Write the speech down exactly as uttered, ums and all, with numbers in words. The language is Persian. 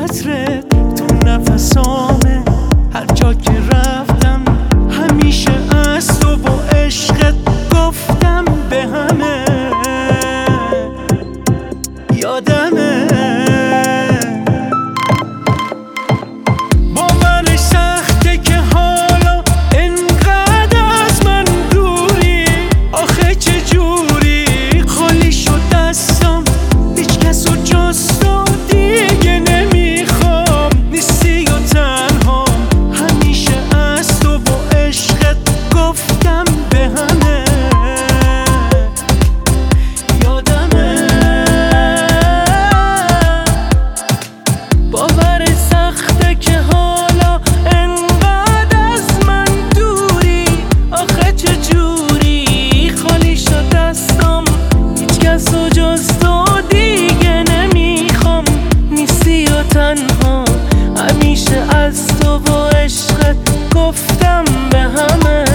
عطرت تو نفسامه، هر جا که رفتم همیشه از تو و عشقت گفتم به همه. یادمه باورش سخته که حالا انقدر از من دوری، آخه چجوری خالی شد دستم، هیچ کس و جز تو دیگه نمیخوام. نیستی و تنها همیشه از تو و عشقت گفتم به همه. یادمه باور سخته که حالا انقدر از من دوری، آخه چجوری خالی شد دستم، هیچ کس و جز تو دیگه نمیخوام. نیستی و تنها همیشه از تو و عشقت گفتم به همه.